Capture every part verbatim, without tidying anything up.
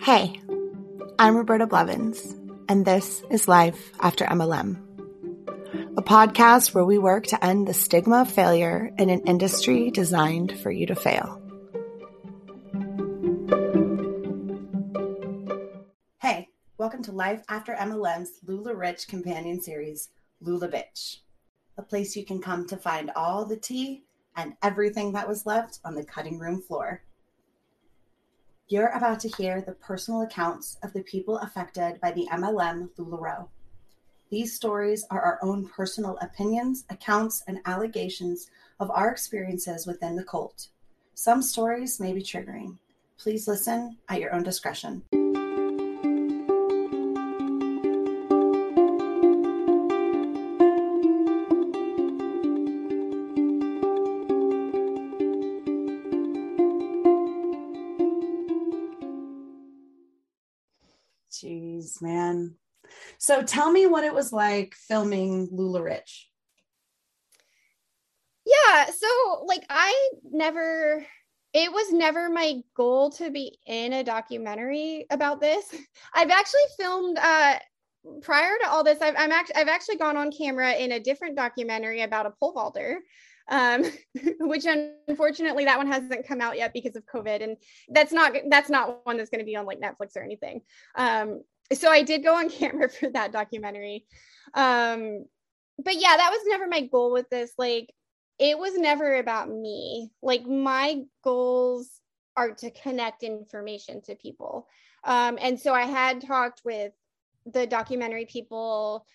Hey, I'm Roberta Blevins, and this is Life After M L M, a podcast where we work to end the stigma of failure in an industry designed for you to fail. Hey, welcome to Life After M L M's LuLaRich companion series, LuLaBitch, a place you can come to find all the tea and everything that was left on the cutting room floor. You're about to hear the personal accounts of the people affected by the M L M LuLaRoe. These stories are our own personal opinions, accounts, and allegations of our experiences within the cult. Some stories may be triggering. Please listen at your own discretion. Jeez, man. So tell me what it was like filming LuLaRich. Yeah, so like I never, it was never my goal to be in a documentary about this. I've actually filmed, uh, prior to all this, I've, I'm actually, I've actually gone on camera in a different documentary about a pole vaulter, um, which unfortunately that one hasn't come out yet because of COVID. And that's not, that's not one that's going to be on like Netflix or anything. Um, so I did go on camera for that documentary. Um, but yeah, that was never my goal with this. Like, it was never about me. Like, my goals are to connect information to people. Um, and so I had talked with the documentary people,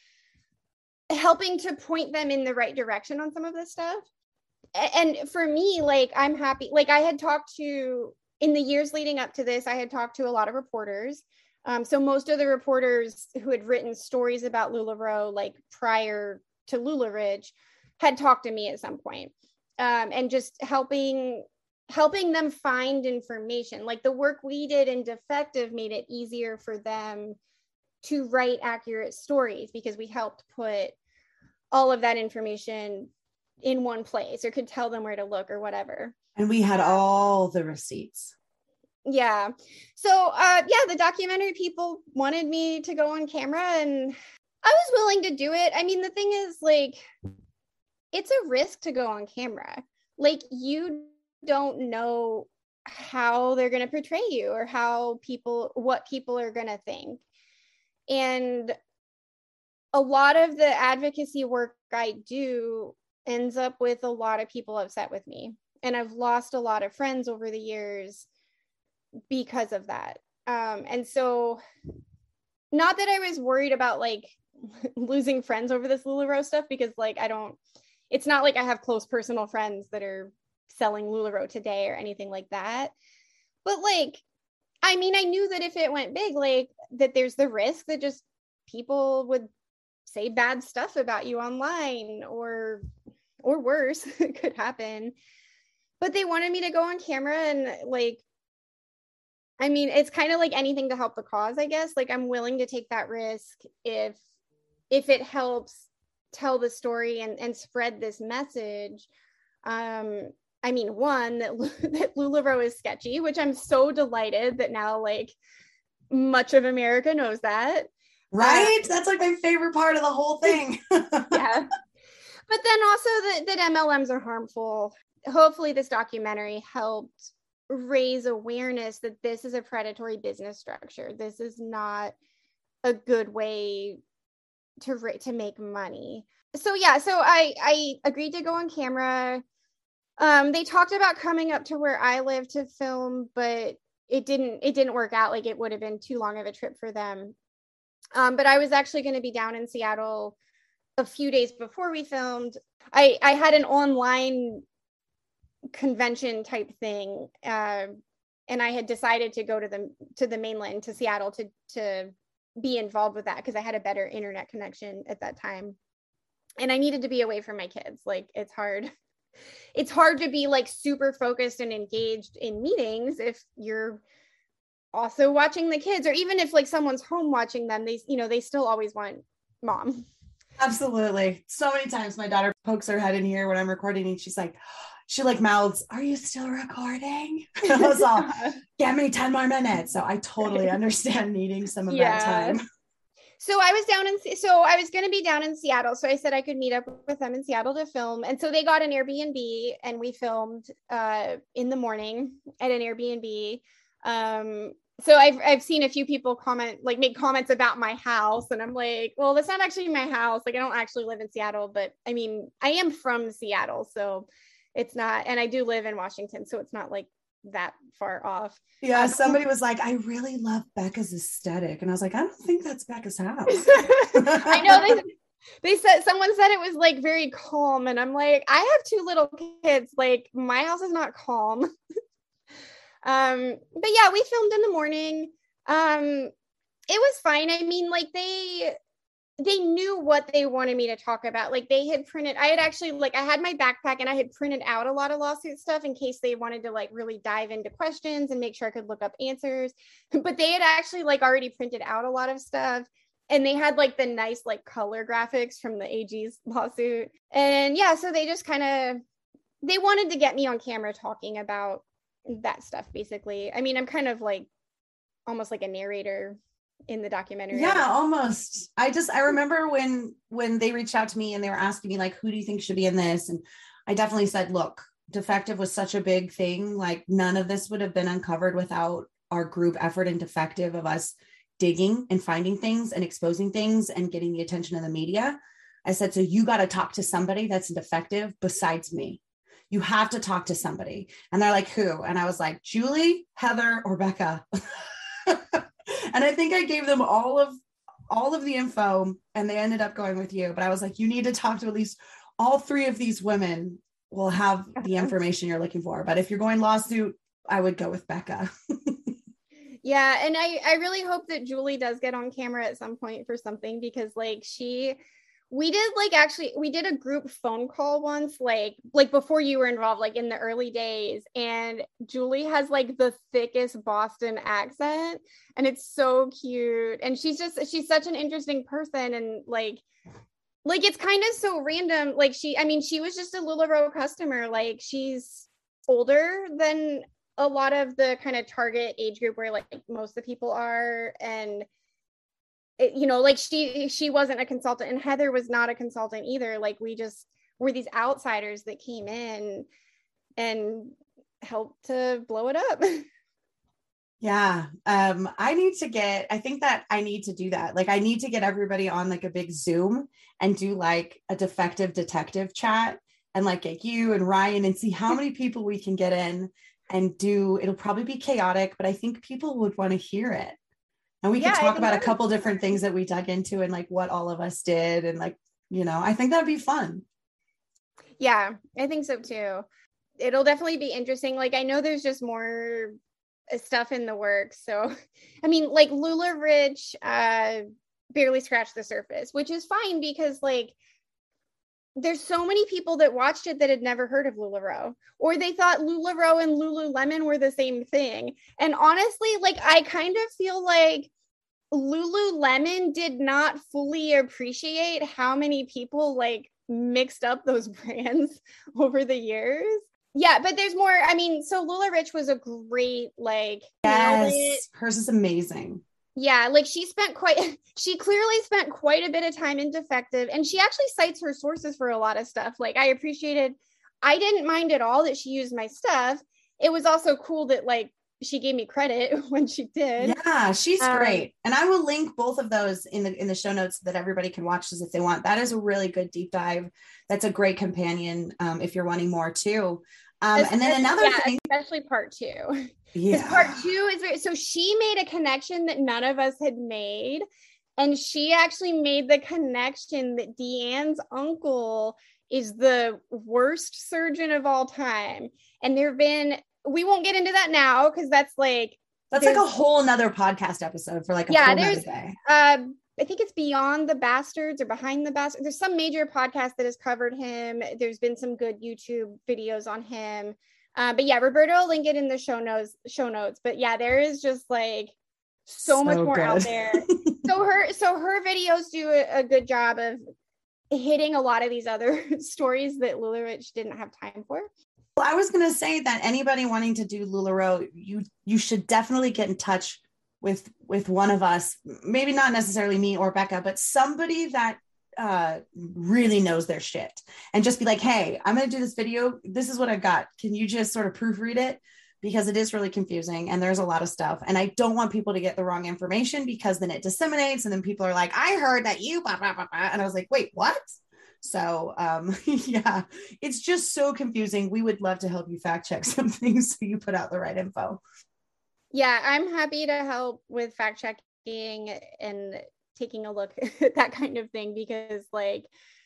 helping to point them in the right direction on some of this stuff. And for me, like, I'm happy. Like, I had talked to, in the years leading up to this, I had talked to a lot of reporters. Um, so most of the reporters who had written stories about LuLaRoe, like prior to LuLaRich, had talked to me at some point, um, and just helping helping them find information. Like, the work we did in Defective made it easier for them to write accurate stories because we helped put all of that information in one place, or could tell them where to look or whatever. And we had all the receipts. Yeah. So, uh, yeah, the documentary people wanted me to go on camera, and I was willing to do it. I mean, the thing is, like, it's a risk to go on camera. Like, you don't know how they're going to portray you, or how people, what people are going to think. And a lot of the advocacy work I do ends up with a lot of people upset with me. And I've lost a lot of friends over the years because of that. Um, and so, not that I was worried about like losing friends over this LuLaRoe stuff, because like, I don't, it's not like I have close personal friends that are selling LuLaRoe today or anything like that. But like, I mean, I knew that if it went big, like, that there's the risk that just people would say bad stuff about you online, or, or worse could happen. But they wanted me to go on camera, and like, I mean, it's kind of like anything to help the cause, I guess. Like, I'm willing to take that risk if, if it helps tell the story and, and spread this message. Um, I mean, one, that, that LuLaRoe is sketchy, which I'm so delighted that now, like, much of America knows that. Right? Um, That's like my favorite part of the whole thing. Yeah. But then also that, that M L Ms are harmful. Hopefully this documentary helped raise awareness that this is a predatory business structure. This is not a good way to to make money. So yeah, so I I agreed to go on camera. Um, they talked about coming up to where I live to film, but it didn't it didn't work out. Like, it would have been too long of a trip for them. Um, but I was actually going to be down in Seattle a few days before we filmed. I I had an online convention type thing, uh, and I had decided to go to the to the mainland, to Seattle, to to be involved with that, because I had a better internet connection at that time, and I needed to be away from my kids. Like, it's hard it's hard to be like super focused and engaged in meetings if you're also watching the kids, or even if like someone's home watching them, they you know they still always want mom. Absolutely. So many times my daughter pokes her head in here when I'm recording, and she's like, she like mouths, "Are you still recording?" I was all, "Give me ten more minutes." So I totally understand needing some of Yeah. that time. So I was down in, so I was going to be down in Seattle. So I said I could meet up with them in Seattle to film. And so they got an Airbnb and we filmed uh, in the morning at an Airbnb. Um, so I've, I've seen a few people comment, like make comments about my house. And I'm like, well, that's not actually my house. Like I don't actually live in Seattle, but I mean, I am from Seattle. So it's not, and I do live in Washington. So it's not like that far off. Yeah, Um, somebody was like, "I really love Becca's aesthetic," and I was like, "I don't think that's Becca's house." I know they they said, someone said it was like very calm, and I'm like, I have two little kids, like my house is not calm. um but yeah, we filmed in the morning. Um it was fine. I mean, like they they knew what they wanted me to talk about. Like they had printed, I had actually, like I had my backpack and I had printed out a lot of lawsuit stuff in case they wanted to like really dive into questions and make sure I could look up answers. But they had actually like already printed out a lot of stuff. And they had like the nice like color graphics from the A G's lawsuit. And yeah, so they just kind of, they wanted to get me on camera talking about that stuff, basically. I mean, I'm kind of like almost like a narrator in the documentary. Yeah, almost. I just, I remember when, when they reached out to me and they were asking me like, who do you think should be in this? And I definitely said, look, Defective was such a big thing. Like none of this would have been uncovered without our group effort in Defective of us digging and finding things and exposing things and getting the attention of the media. I said, so you got to talk to somebody that's Defective besides me. You have to talk to somebody. And they're like, who? And I was like, Julie, Heather, or Becca. And I think I gave them all of all of the info and they ended up going with you. But I was like, you need to talk to at least all three of these women will have the information you're looking for. But if you're going lawsuit, I would go with Becca. Yeah. And I, I really hope that Julie does get on camera at some point for something, because like she, we did like, actually, we did a group phone call once, like, like before you were involved, like in the early days. And Julie has like the thickest Boston accent and it's so cute. And she's just, she's such an interesting person. And like, like, it's kind of so random. Like she, I mean, she was just a LuLaRoe customer. Like she's older than a lot of the kind of target age group where like most of the people are. And it, you know, like she, she wasn't a consultant and Heather was not a consultant either. Like we just were these outsiders that came in and helped to blow it up. Yeah. Um, I need to get, I think that I need to do that. Like I need to get everybody on like a big Zoom and do like a Defective detective chat and like get you and Ryan and see how many people we can get in and do, it'll probably be chaotic, but I think people would want to hear it. And we Yeah, could I talk think about a that couple would- different things that we dug into and like what all of us did. And like, you know, I think that'd be fun. Yeah, I think so too. It'll definitely be interesting. Like, I know there's just more stuff in the works. So, I mean, like LuLaRich uh, barely scratched the surface, which is fine because like, there's so many people that watched it that had never heard of LuLaRoe, or they thought LuLaRoe and Lululemon were the same thing. And honestly, like, I kind of feel like Lululemon did not fully appreciate how many people like mixed up those brands over the years. Yeah, but there's more. I mean, so LuLaRich was a great, like, nailed it. Yes, hers is amazing. Yeah, like she spent quite, she clearly spent quite a bit of time in Defective, and she actually cites her sources for a lot of stuff. Like I appreciated, I didn't mind at all that she used my stuff. It was also cool that like she gave me credit when she did. Yeah, she's Um, great. And I will link both of those in the in the show notes so that everybody can watch this if they want. That is a really good deep dive. That's a great companion um, if you're wanting more too. Um, and then another yeah, thing, especially part two. yeah, Part two is very, so she made a connection that none of us had made. And she actually made the connection that Deanne's uncle is the worst surgeon of all time. And there have been, we won't get into that now because that's like, that's like a whole nother podcast episode for like a yeah, whole there's, day. Uh, I think it's Beyond the Bastards or Behind the Bastards. There's some major podcast that has covered him. There's been some good YouTube videos on him. Uh, but yeah, Roberta will link it in the show notes, show notes. But yeah, there is just like so, so much more good. Out there. so her, so her videos do a, a good job of hitting a lot of these other stories that LuLaRich didn't have time for. Well, I was going to say that anybody wanting to do LuLaRoe, you you should definitely get in touch with with one of us. Maybe not necessarily me or Becca, but somebody that uh, really knows their shit, and just be like, hey, I'm going to do this video. This is what I've got. Can you just sort of proofread it? Because it is really confusing and there's a lot of stuff. And I don't want people to get the wrong information because then it disseminates and then people are like, I heard that you, blah, blah, blah, blah. And I was like, wait, what? So um, yeah, it's just so confusing. We would love to help you fact check some things so you put out the right info. Yeah, I'm happy to help with fact checking and taking a look at that kind of thing, because like,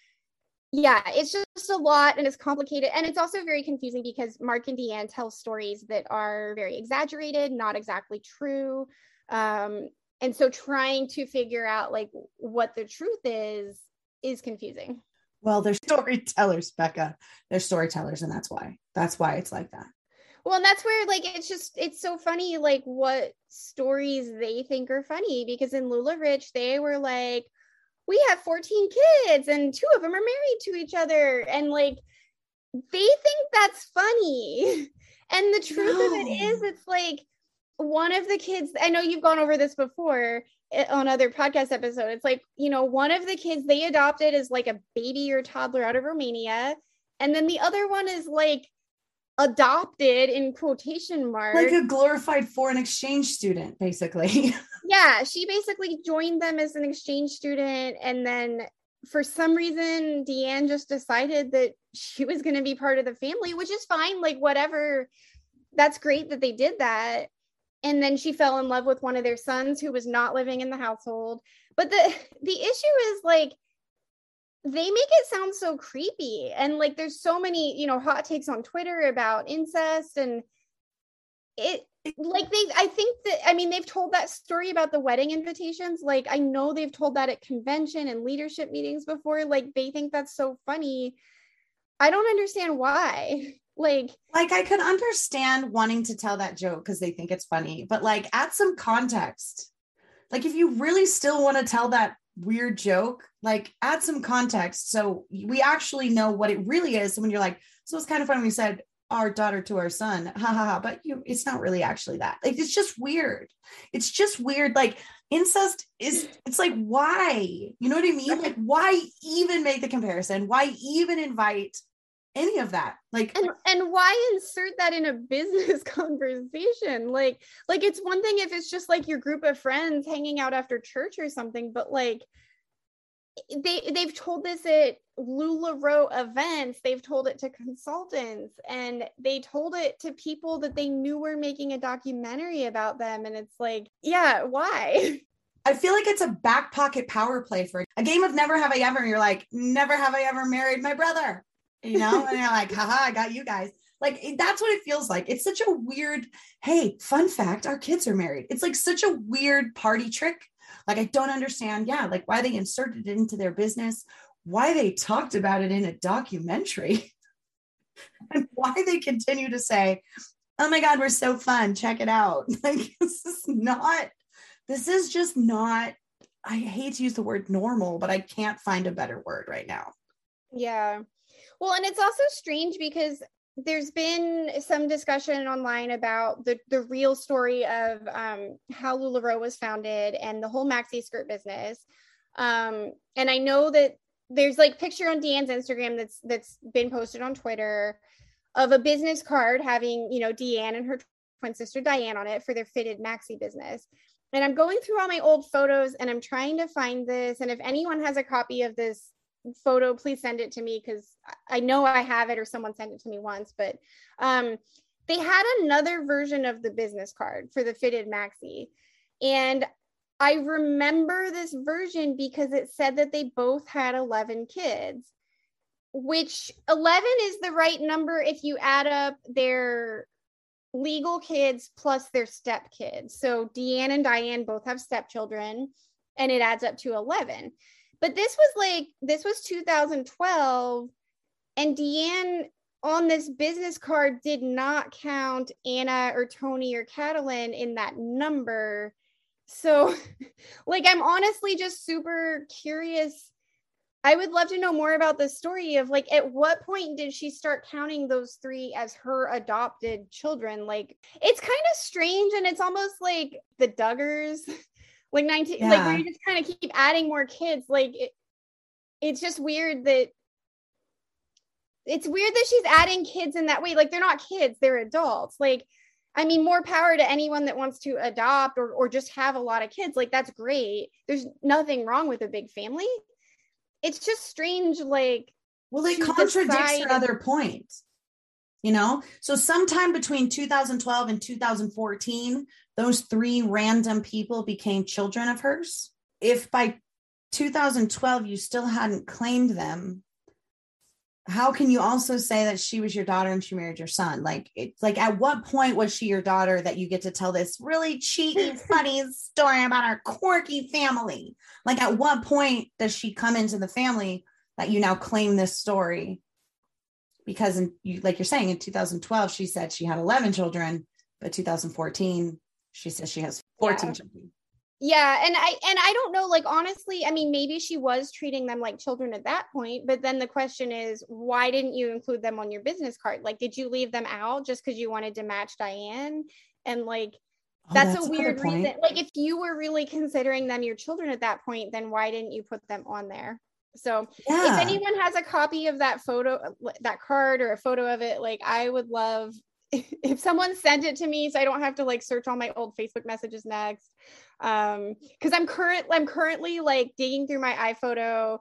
yeah, it's just a lot and it's complicated. And it's also very confusing because Mark and Deanne tell stories that are very exaggerated, not exactly true. Um, and so trying to figure out like what the truth is, is confusing. Well, they're storytellers, Becca. They're storytellers, and that's why. That's why it's like that. Well, and that's where like it's just it's so funny like what stories they think are funny, because in LuLaRich they were like, we have fourteen kids and two of them are married to each other, and like they think that's funny. And the truth no. of it is, it's like one of the kids, I know you've gone over this before on other podcast episodes. It's like, you know, one of the kids they adopted is like a baby or toddler out of Romania. And then the other one is like adopted in quotation marks. Like a glorified foreign exchange student, basically. Yeah, she basically joined them as an exchange student. And then for some reason, Deanne just decided that she was going to be part of the family, which is fine. Like, whatever. That's great that they did that. And then she fell in love with one of their sons who was not living in the household. But the the issue is like, they make it sound so creepy. And like, there's so many, you know, hot takes on Twitter about incest, and it like they, I think that, I mean, they've told that story about the wedding invitations. Like, I know they've told that at convention and leadership meetings before. Like, they think that's so funny. I don't understand why. Like, like I could understand wanting to tell that joke because they think it's funny, but like add some context. Like if you really still want to tell that weird joke, like add some context so we actually know what it really is. So when you're like, so it's kind of funny when we said our daughter to our son, ha ha ha, but you, it's not really actually that. Like it's just weird. It's just weird. Like incest is, it's like, why? You know what I mean? Like why even make the comparison? Why even invite any of that? Like, and, and why insert that in a business conversation? Like, like it's one thing if it's just like your group of friends hanging out after church or something, but like they they've told this at LuLaRoe events, they've told it to consultants, and they told it to people that they knew were making a documentary about them. And it's like, yeah, why? I feel like it's a back pocket power play for a game of Never Have I Ever. And you're like, never have I ever married my brother. You know, and you're like, haha, I got you guys. Like, that's what it feels like. It's such a weird, hey, fun fact, our kids are married. It's like such a weird party trick. Like, I don't understand. Yeah. Like why they inserted it into their business, why they talked about it in a documentary, and why they continue to say, oh my God, we're so fun. Check it out. Like, this is not, this is just not, I hate to use the word normal, but I can't find a better word right now. Yeah. Well, and it's also strange because there's been some discussion online about the, the real story of um, how LuLaRoe was founded and the whole maxi skirt business. Um, and I know that there's like picture on Deanne's Instagram that's that's been posted on Twitter of a business card having, you know, Deanne and her twin sister Diane on it for their fitted maxi business. And I'm going through all my old photos and I'm trying to find this. And if anyone has a copy of this photo, please send it to me, because I know I have it or someone sent it to me once. But um they had another version of the business card for the fitted maxi, and I remember this version because it said that they both had eleven kids, which eleven is the right number if you add up their legal kids plus their step kids. So Deanne and Diane both have stepchildren, and it adds up to eleven. But this was like, this was two thousand twelve, and Deanne on this business card did not count Anna or Tony or Catalin in that number. So like, I'm honestly just super curious I would love to know more about the story of like, at what point did she start counting those three as her adopted children? Like, it's kind of strange, and it's almost like the Duggars, like nineteen, yeah. like where you just kind of keep adding more kids. Like, it, it's just weird that it's weird that she's adding kids in that way. Like, they're not kids, they're adults. Like, I mean, more power to anyone that wants to adopt or or just have a lot of kids. Like, that's great. There's nothing wrong with a big family. It's just strange, like, well, it contradicts decide... her other point, you know? So sometime between two thousand twelve and two thousand fourteen, those three random people became children of hers. If by two thousand twelve you still hadn't claimed them, how can you also say that she was your daughter and she married your son? Like, it's like, at what point was she your daughter that you get to tell this really cheeky, funny story about our quirky family? Like, at what point does she come into the family that you now claim this story? Because in, you, like you're saying, in two thousand twelve, she said she had eleven children, but two thousand fourteen, she says she has fourteen yeah. children. Yeah. And I, and I don't know, like, honestly, I mean, maybe she was treating them like children at that point, but then the question is, why didn't you include them on your business card? Like, did you leave them out just because you wanted to match Diane? And like, oh, that's, that's a weird reason. Like, if you were really considering them your children at that point, then why didn't you put them on there? So yeah. If anyone has a copy of that photo, that card or a photo of it, like, I would love if someone sent it to me so I don't have to like search all my old Facebook messages next. Um, cause I'm current, I'm currently like digging through my iPhoto,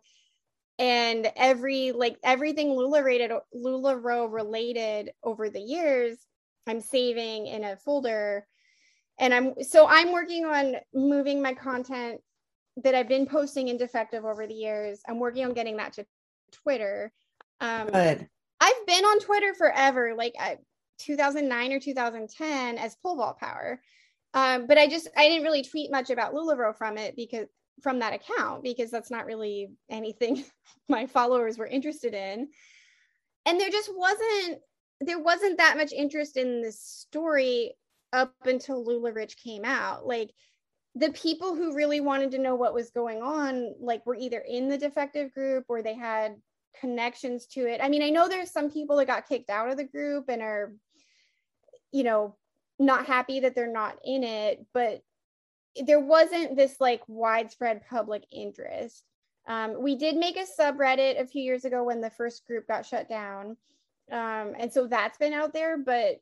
and every, like everything Lula rated, LuLaRoe related over the years, I'm saving in a folder. And I'm, so I'm working on moving my content that I've been posting in Defective over the years. I'm working on getting that to Twitter. Um, Good. I've been on Twitter forever. Like I, two thousand nine or two thousand ten as Pole Vault Power. Um, but I just, I didn't really tweet much about LuLaRoe from it because from that account, because that's not really anything my followers were interested in. And there just wasn't, there wasn't that much interest in this story up until LuLaRich came out. Like, the people who really wanted to know what was going on, like, were either in the Defective group or they had connections to it. I mean, I know there's some people that got kicked out of the group and are, you know, not happy that they're not in it, but there wasn't this like widespread public interest. Um, we did make a subreddit a few years ago when the first group got shut down. Um, and so that's been out there, but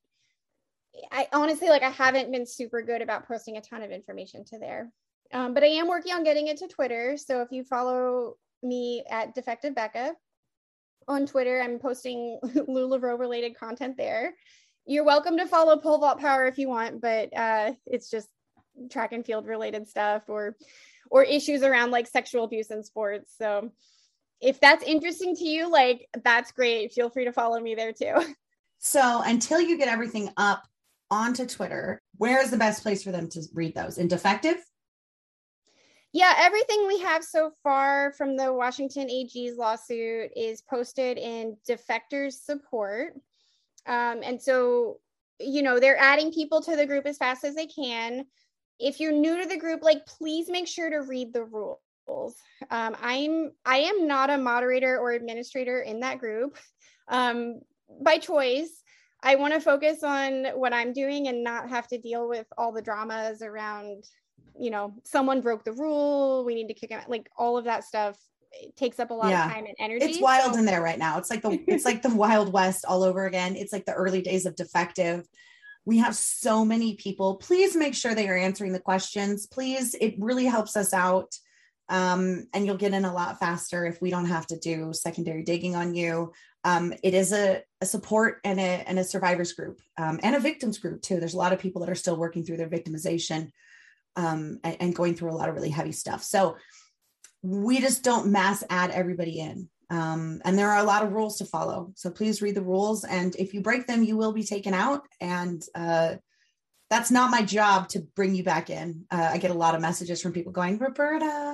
I honestly, like, I haven't been super good about posting a ton of information to there. Um, but I am working on getting it to Twitter. So if you follow me at Defective Becca on Twitter, I'm posting LuLaRoe related content there. You're welcome to follow Pole Vault Power if you want, but uh, it's just track and field related stuff or or issues around like sexual abuse in sports. So if that's interesting to you, like, that's great. Feel free to follow me there too. So until you get everything up onto Twitter, where is the best place for them to read those? In Defective? Yeah, everything we have so far from the Washington A G's lawsuit is posted in Defectors Support. Um, and so, you know, they're adding people to the group as fast as they can. If you're new to the group, like, please make sure to read the rules. Um, I'm, I am not a moderator or administrator in that group um, by choice. I want to focus on what I'm doing and not have to deal with all the dramas around, you know, someone broke the rule, we need to kick him out, like all of that stuff. It takes up a lot yeah. of time and energy. It's wild so. in there right now. It's like the it's like the Wild West all over again. It's like the early days of Defective. We have so many people. Please make sure they are answering the questions. Please, it really helps us out. Um, and you'll get in a lot faster if we don't have to do secondary digging on you. Um, it is a, a support and a, and a survivors group um, and a victims group too. There's a lot of people that are still working through their victimization um, and, and going through a lot of really heavy stuff. So we just don't mass add everybody in. Um, and there are a lot of rules to follow. So please read the rules. And if you break them, you will be taken out. And uh, that's not my job to bring you back in. Uh, I get a lot of messages from people going, Roberta,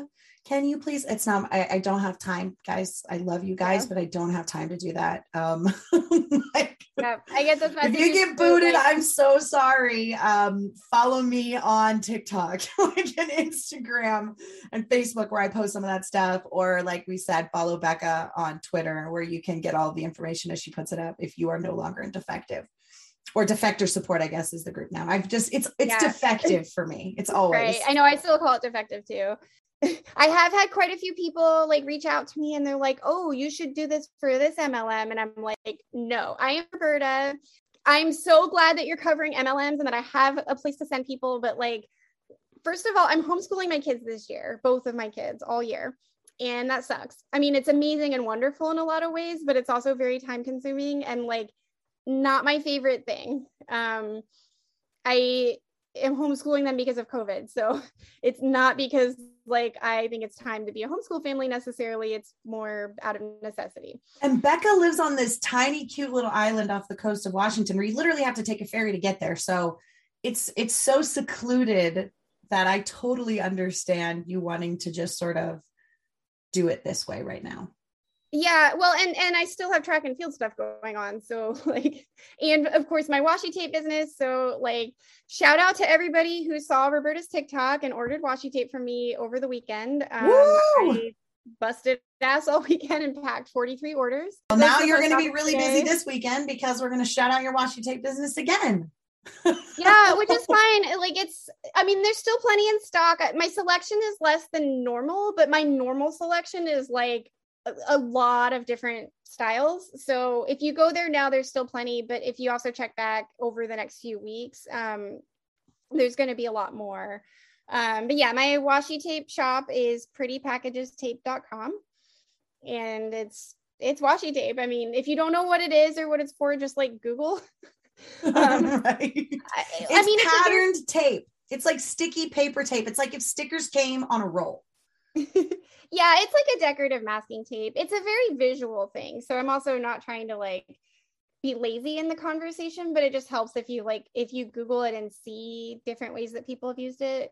Can you please? It's not, I, I don't have time, guys. I love you guys, Yeah. but I don't have time to do that. Um, like, Yeah, I get those if messages. you get too, booted, like, I'm so sorry. Um, follow me on TikTok, like and Instagram and Facebook, where I post some of that stuff. Or like we said, follow Becca on Twitter, where you can get all the information as she puts it up if you are no longer in defective. Or defector support, I guess, is the group now. I've just, it's it's yeah. defective for me. It's always. Right. I know, I still call it defective too. I have had quite a few people like reach out to me and they're like, oh, you should do this for this M L M. And I'm like, no, I am Roberta. I'm so glad that you're covering M L Ms and that I have a place to send people. But like, first of all, I'm homeschooling my kids this year, both of my kids all year. And that sucks. I mean, it's amazing and wonderful in a lot of ways, but it's also very time consuming and like not my favorite thing. Um, I am homeschooling them because of COVID. So it's not because like I think it's time to be a homeschool family necessarily. It's more out of necessity. And Becca lives on this tiny, cute little island off the coast of Washington where you literally have to take a ferry to get there. So it's it's so secluded that I totally understand you wanting to just sort of do it this way right now. Yeah, well, and and I still have track and field stuff going on. So like, and of course my washi tape business. So like, shout out to everybody who saw Roberta's TikTok and ordered washi tape from me over the weekend. Um, I busted ass all weekend and packed forty-three orders. Well, now you're going to be really busy this weekend because we're going to shout out your washi tape business again. Yeah, which is fine. Like it's, I mean, there's still plenty in stock. My selection is less than normal, but my normal selection is like a, a lot of different styles. So if you go there now, there's still plenty. But if you also check back over the next few weeks, um, there's going to be a lot more. Um, but yeah, my washi tape shop is pretty packages tape dot com, and it's it's washi tape. I mean, if you don't know what it is or what it's for, just like Google. um, right. I, it's I mean, patterned it's like, tape. It's like sticky paper tape. It's like if stickers came on a roll. Yeah, it's like a decorative masking tape. It's a very visual thing. So I'm also not trying to like be lazy in the conversation, but it just helps if you like, if you Google it and see different ways that people have used it.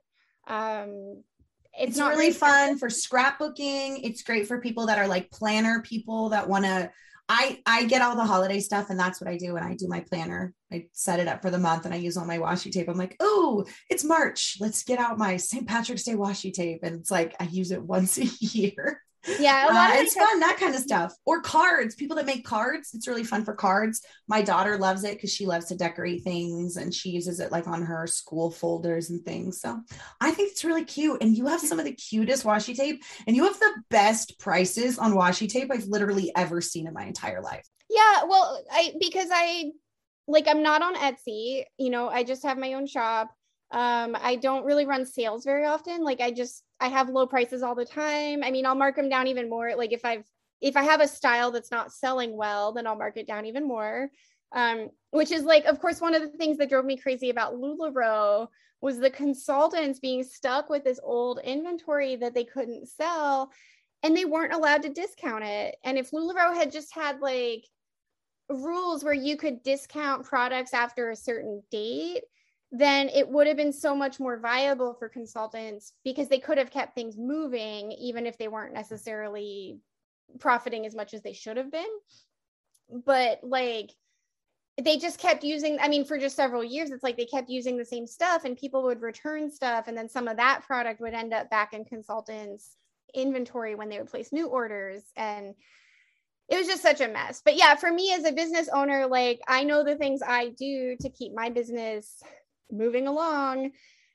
Um, it's, it's not really fun for scrapbooking. It's great for people that are like planner people that want to, I, I get all the holiday stuff and that's what I do when I do my planner. I set it up for the month and I use all my washi tape. I'm like, oh, it's March. Let's get out my Saint Patrick's Day washi tape. And it's like, I use it once a year. Yeah, a lot uh, of it's fun, that kind of stuff. Or cards, people that make cards. It's really fun for cards. My daughter loves it because she loves to decorate things and she uses it like on her school folders and things. So I think it's really cute. And you have some of the cutest washi tape and you have the best prices on washi tape I've literally ever seen in my entire life. Yeah, well, I because I like I'm not on Etsy, you know, I just have my own shop. Um, I don't really run sales very often. Like I just, I have low prices all the time. I mean, I'll mark them down even more. Like if I've, if I have a style that's not selling well, then I'll mark it down even more. Um, which is like, of course, one of the things that drove me crazy about LuLaRoe was the consultants being stuck with this old inventory that they couldn't sell and they weren't allowed to discount it. And if LuLaRoe had just had like rules where you could discount products after a certain date, then it would have been so much more viable for consultants because they could have kept things moving, even if they weren't necessarily profiting as much as they should have been. But like, they just kept using, I mean, for just several years, it's like they kept using the same stuff and people would return stuff. And then some of that product would end up back in consultants' inventory when they would place new orders. And it was just such a mess. But yeah, for me as a business owner, like I know the things I do to keep my business moving along.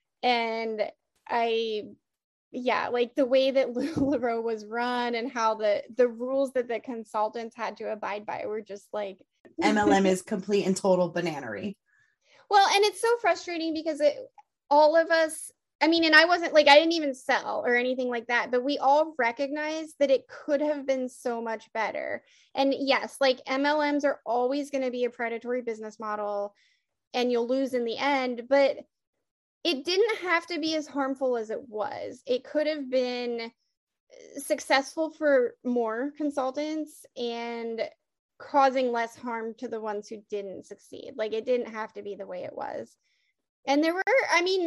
And I, yeah, like the way that LuLaRoe was run and how the, the rules that the consultants had to abide by were just like. M L M is complete and total bananery. Well, and it's so frustrating because it, all of us, I mean, and I wasn't like, I didn't even sell or anything like that, but we all recognize that it could have been so much better. And yes, like M L Ms are always going to be a predatory business model and you'll lose in the end, but it didn't have to be as harmful as it was. It could have been successful for more consultants and causing less harm to the ones who didn't succeed. Like it didn't have to be the way it was. And there were, I mean,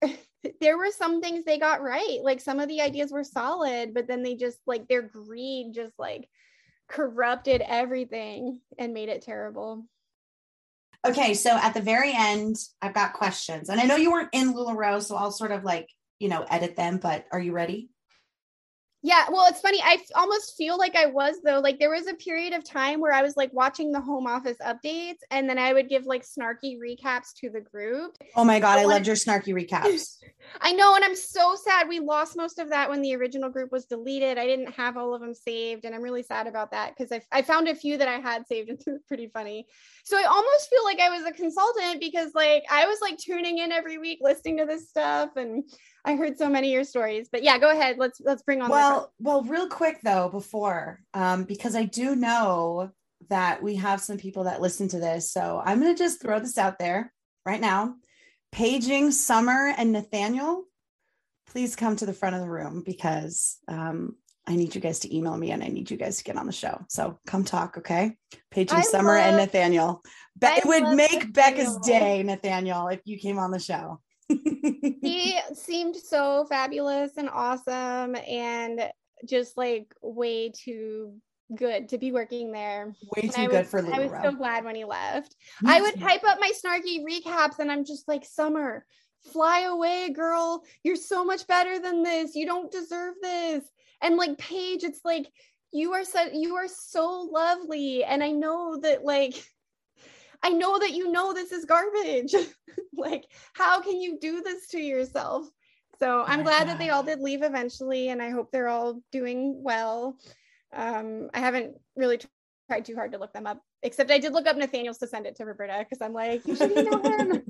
there were some things they got right. Like some of the ideas were solid, but then they just like their greed just like corrupted everything and made it terrible. Okay, so at the very end, I've got questions. And I know you weren't in LuLaRoe, so I'll sort of like, you know, edit them, but are you ready? Yeah, well, it's funny. I almost feel like I was, though. Like there was a period of time where I was like watching the home office updates and then I would give like snarky recaps to the group. Oh my God, but I when- loved your snarky recaps. I know. And I'm so sad. We lost most of that when the original group was deleted. I didn't have all of them saved. And I'm really sad about that because I, I found a few that I had saved and it was pretty funny. So I almost feel like I was a consultant because like I was like tuning in every week, listening to this stuff. And I heard so many of your stories, but yeah, go ahead. Let's, let's bring on. Well, well, real quick though, before, um, because I do know that we have some people that listen to this. So I'm going to just throw this out there right now. Paging Summer and Nathaniel, please come to the front of the room because, um, I need you guys to email me and I need you guys to get on the show. So come talk. Okay. Paging I Summer love, and Nathaniel. Be- it would make Nathaniel. Becca's day, Nathaniel, if you came on the show. He seemed so fabulous and awesome and just like way too good to be working there. Way too was, good for LuLaRoe. I was so glad when he left. Me I would too. Type up my snarky recaps and I'm just like, Summer, fly away, girl. You're so much better than this. You don't deserve this. And like Paige, it's like, you are so, you are so lovely. And I know that like, I know that you know this is garbage. Like, how can you do this to yourself? So I'm oh glad God. that they all did leave eventually, and I hope they're all doing well. Um, I haven't really t- tried too hard to look them up, except I did look up Nathaniel's to send it to Roberta because I'm like, you should email him.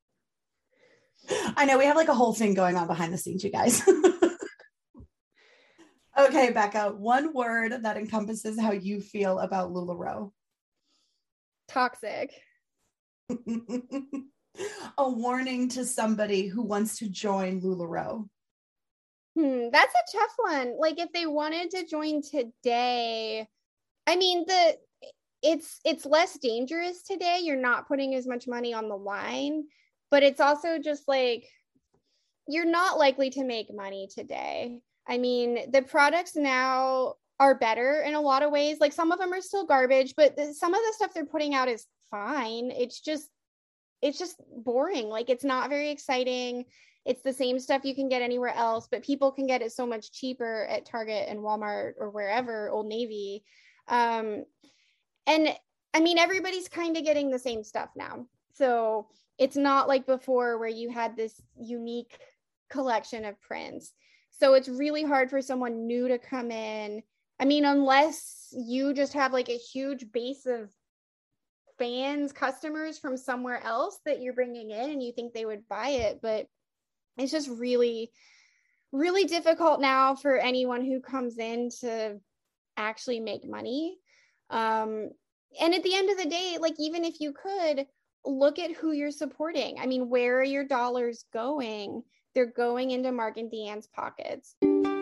I know we have like a whole thing going on behind the scenes, you guys. Okay, Becca, one word that encompasses how you feel about LuLaRoe. Toxic. A warning to somebody who wants to join LuLaRoe. Hmm, that's a tough one. Like if they wanted to join today, I mean, the it's it's less dangerous today. You're not putting as much money on the line, but it's also just like you're not likely to make money today. I mean, the products now are better in a lot of ways. Like some of them are still garbage, but the, some of the stuff they're putting out is fine. It's just, it's just boring. Like it's not very exciting. It's the same stuff you can get anywhere else, but people can get it so much cheaper at Target and Walmart or wherever, Old Navy. Um, and I mean, everybody's kind of getting the same stuff now. So it's not like before where you had this unique collection of prints. So it's really hard for someone new to come in. I mean, unless you just have like a huge base of fans, customers from somewhere else that you're bringing in and you think they would buy it. But it's just really, really difficult now for anyone who comes in to actually make money. Um, and at the end of the day, like, even if you could look at who you're supporting. I mean, where are your dollars going? They're going into Mark and Deanne's pockets.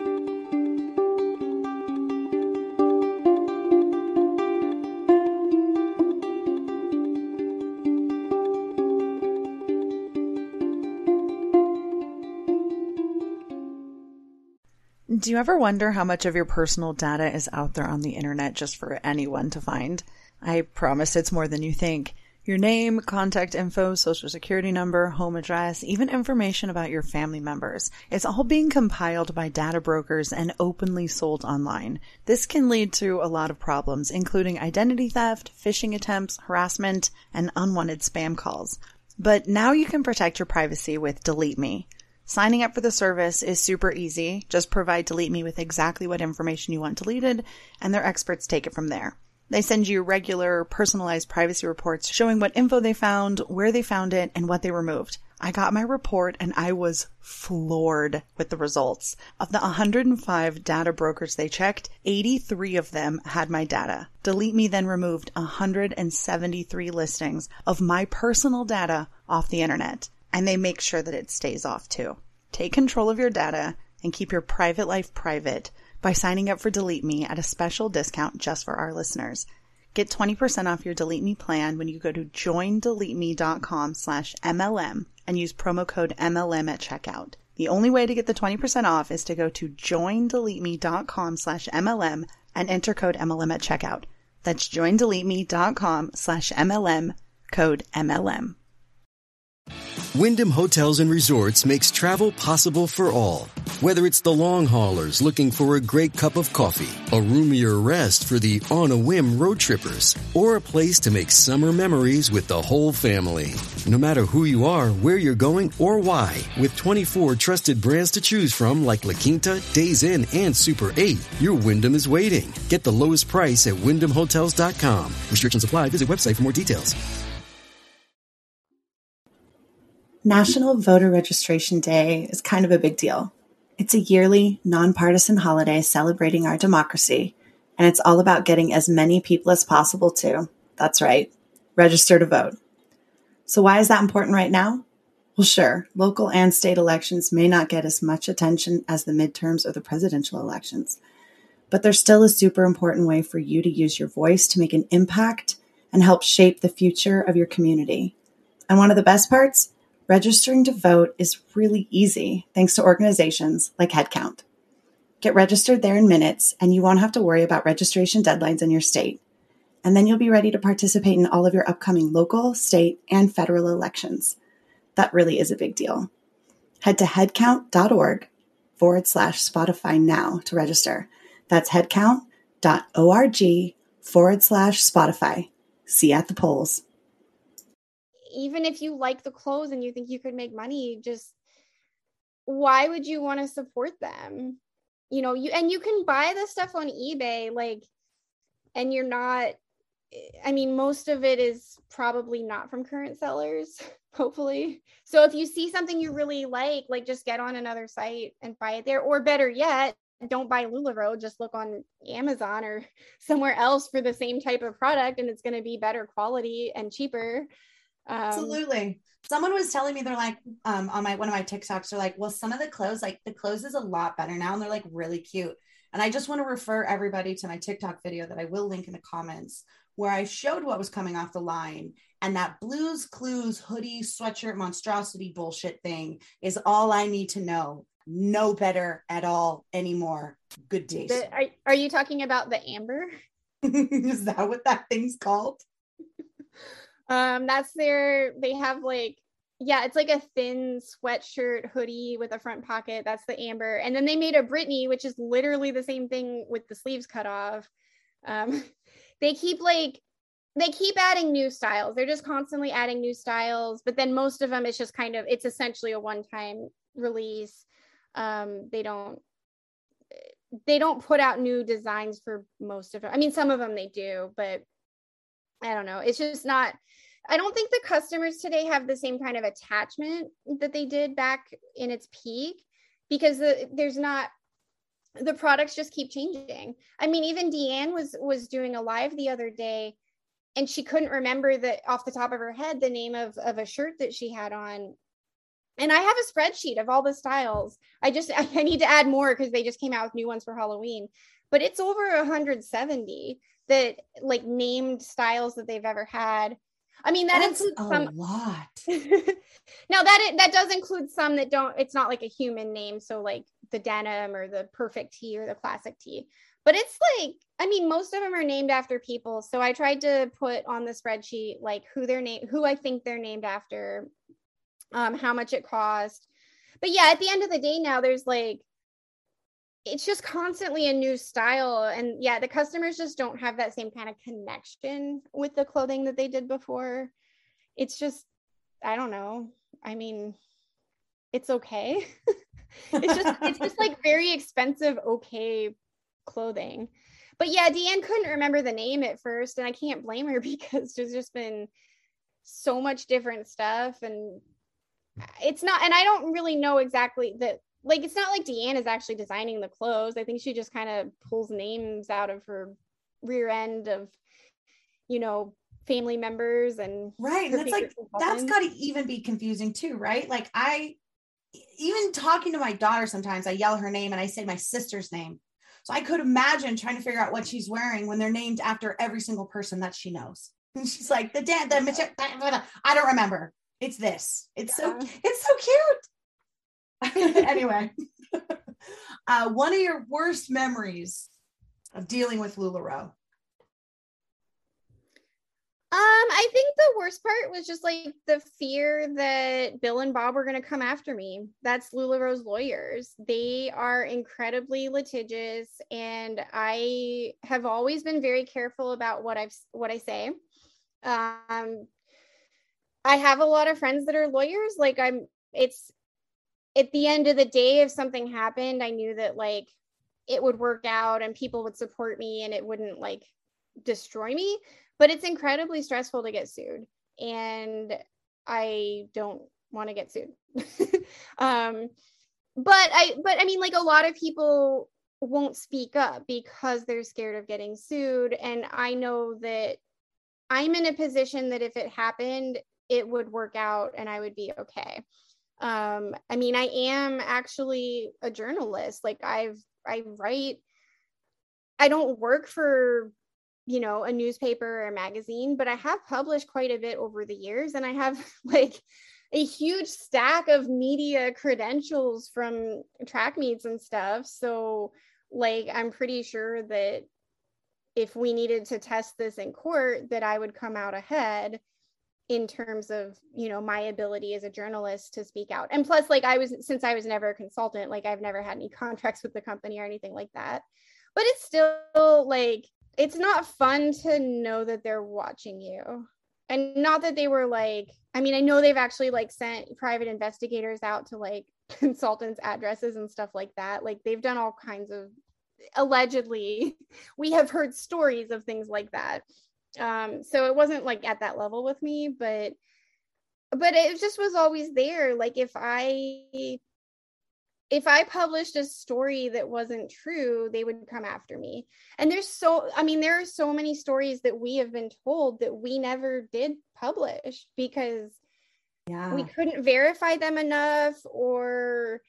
Do you ever wonder how much of your personal data is out there on the internet just for anyone to find? I promise it's more than you think. Your name, contact info, social security number, home address, even information about your family members. It's all being compiled by data brokers and openly sold online. This can lead to a lot of problems, including identity theft, phishing attempts, harassment, and unwanted spam calls. But now you can protect your privacy with Delete Me. Signing up for the service is super easy. Just provide Delete Me with exactly what information you want deleted, and their experts take it from there. They send you regular, personalized privacy reports showing what info they found, where they found it, and what they removed. I got my report and I was floored with the results. Of the one hundred five data brokers they checked, eighty-three of them had my data. Delete Me then removed one hundred seventy-three listings of my personal data off the internet. And they make sure that it stays off too. Take control of your data and keep your private life private by signing up for Delete Me at a special discount just for our listeners. Get twenty percent off your Delete Me plan when you go to joindeleteme.com slash MLM and use promo code M L M at checkout. The only way to get the twenty percent off is to go to joindeleteme.com slash MLM and enter code M L M at checkout. That's joindeleteme.com slash MLM, code M L M. Wyndham Hotels and Resorts makes travel possible for all. Whether it's the long haulers looking for a great cup of coffee, a roomier rest for the on-a-whim road trippers, or a place to make summer memories with the whole family. No matter who you are, where you're going, or why, with twenty-four trusted brands to choose from like La Quinta, Days Inn, and Super eight, your Wyndham is waiting. Get the lowest price at wyndham hotels dot com. Restrictions apply. Visit website for more details. National Voter Registration Day is kind of a big deal. It's a yearly, nonpartisan holiday celebrating our democracy, and it's all about getting as many people as possible to, that's right, register to vote. So why is that important right now? Well, sure, local and state elections may not get as much attention as the midterms or the presidential elections, but they're still a super important way for you to use your voice to make an impact and help shape the future of your community. And one of the best parts? Registering to vote is really easy thanks to organizations like HeadCount. Get registered there in minutes, and you won't have to worry about registration deadlines in your state. And then you'll be ready to participate in all of your upcoming local, state, and federal elections. That really is a big deal. Head to headcount.org forward slash Spotify now to register. That's headcount.org forward slash Spotify. See you at the polls. Even if you like the clothes and you think you could make money, just why would you want to support them? You know, you and you can buy the stuff on eBay, like, and you're not, I mean, most of it is probably not from current sellers, hopefully. So if you see something you really like, like just get on another site and buy it there, or better yet, don't buy LuLaRoe, just look on Amazon or somewhere else for the same type of product, and it's going to be better quality and cheaper. Um, Absolutely. Someone was telling me, they're like, um, on my, one of my TikToks, they're like, well, some of the clothes, like the clothes is a lot better now. And they're like really cute. And I just want to refer everybody to my TikTok video that I will link in the comments, where I showed what was coming off the line. And that Blues Clues hoodie, sweatshirt, monstrosity bullshit thing is all I need to know. No better at all anymore. Good days. The, are, are you talking about the Amber? Is that what that thing's called? Um, that's their, they have like, yeah, it's like a thin sweatshirt hoodie with a front pocket. That's the Amber. And then they made a Brittany, which is literally the same thing with the sleeves cut off. Um, they keep like, they keep adding new styles. They're just constantly adding new styles, but then most of them, it's just kind of, it's essentially a one-time release. Um, they don't, they don't put out new designs for most of them. I mean, some of them they do, but I don't know. It's just not, I don't think the customers today have the same kind of attachment that they did back in its peak, because the, there's not, the products just keep changing. I mean, even Deanne was, was doing a live the other day, and she couldn't remember the off the top of her head, the name of, of a shirt that she had on. And I have a spreadsheet of all the styles. I just, I need to add more because they just came out with new ones for Halloween, but it's over one hundred seventy that like named styles that they've ever had. I mean, that That's includes a some lot. Now that that does include some that don't, it's not like a human name. So like the denim or the perfect tee or the classic tee, but it's like, I mean, most of them are named after people. So I tried to put on the spreadsheet, like who they're named, who I think they're named after, um, how much it cost. But yeah, at the end of the day now, there's like, it's just constantly a new style. And yeah, the customers just don't have that same kind of connection with the clothing that they did before. It's just, I don't know. I mean, it's okay. it's just, it's just like very expensive, okay clothing. But yeah, Deanne couldn't remember the name at first, and I can't blame her because there's just been so much different stuff, and it's not, and I don't really know exactly that. Like, it's not like Deanne is actually designing the clothes. I think she just kind of pulls names out of her rear end of, you know, family members and right. And that's like, that's got to even be confusing too, right? Like I, even talking to my daughter, sometimes I yell her name and I say my sister's name. So I could imagine trying to figure out what she's wearing when they're named after every single person that she knows. And she's like, the dad, the I don't remember. It's this. It's so Yeah. it's so cute. Anyway, uh, one of your worst memories of dealing with LuLaRoe. Um, I think the worst part was just like the fear that Bill and Bob were going to come after me. That's LuLaRoe's lawyers. They are incredibly litigious, and I have always been very careful about what I've what I say. Um, I have a lot of friends that are lawyers. Like I'm, it's at the end of the day, if something happened, I knew that like it would work out and people would support me and it wouldn't like destroy me. But it's incredibly stressful to get sued, and I don't want to get sued. um, but I, but I mean, like a lot of people won't speak up because they're scared of getting sued. And I know that I'm in a position that if it happened, it would work out and I would be okay. Um, I mean, I am actually a journalist. Like I've, I write, I don't work for, you know, a newspaper or a magazine, but I have published quite a bit over the years. And I have like a huge stack of media credentials from track meets and stuff. So like, I'm pretty sure that if we needed to test this in court, that I would come out ahead in terms of, you know, my ability as a journalist to speak out. And plus, like I was, since I was never a consultant, like I've never had any contracts with the company or anything like that, but it's still like, it's not fun to know that they're watching you. And not that they were like, I mean, I know they've actually like sent private investigators out to like consultants' addresses and stuff like that. Like they've done all kinds of, allegedly, we have heard stories of things like that. Um, so it wasn't like at that level with me, but, but it just was always there. Like if I, if I published a story that wasn't true, they would come after me. And there's so, I mean, there are so many stories that we have been told that we never did publish because yeah. we couldn't verify them enough or,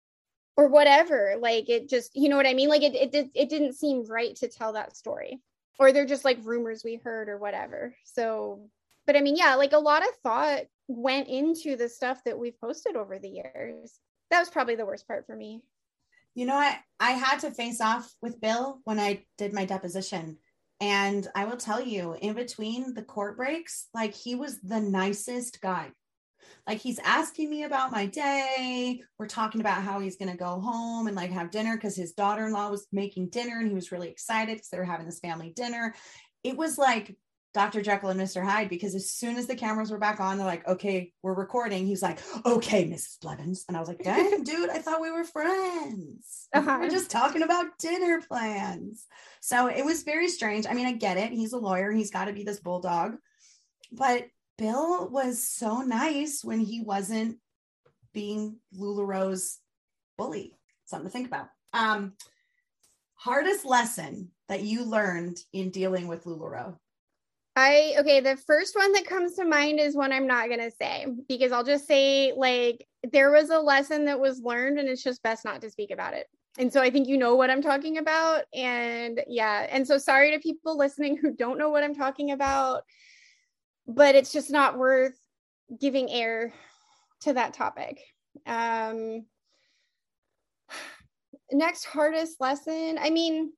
or whatever. Like it just, you know what I mean? Like it, it, it, it didn't seem right to tell that story, or they're just like rumors we heard or whatever. So, but I mean, yeah, like a lot of thought went into the stuff that we've posted over the years. That was probably the worst part for me. You know, I, I had to face off with Bill when I did my deposition. And I will tell you, in between the court breaks, like he was the nicest guy. Like he's asking me about my day. We're talking about how he's going to go home and like have dinner because his daughter-in-law was making dinner and he was really excited because they were having this family dinner. It was like Doctor Jekyll and Mister Hyde, because as soon as the cameras were back on, they're like, okay, we're recording. He's like, okay, Missus Blevins. And I was like, dang, dude, I thought we were friends. Uh-huh. We were just talking about dinner plans. So it was very strange. I mean, I get it. He's a lawyer. He's got to be this bulldog. But Bill was so nice when he wasn't being LuLaRoe's bully. Something to think about. Um, hardest lesson that you learned in dealing with LuLaRoe? I, okay, the first one that comes to mind is one I'm not going to say, because I'll just say, like, there was a lesson that was learned and it's just best not to speak about it. And so I think you know what I'm talking about. And yeah, and so sorry to people listening who don't know what I'm talking about, but it's just not worth giving air to that topic. Um, next hardest lesson, I mean,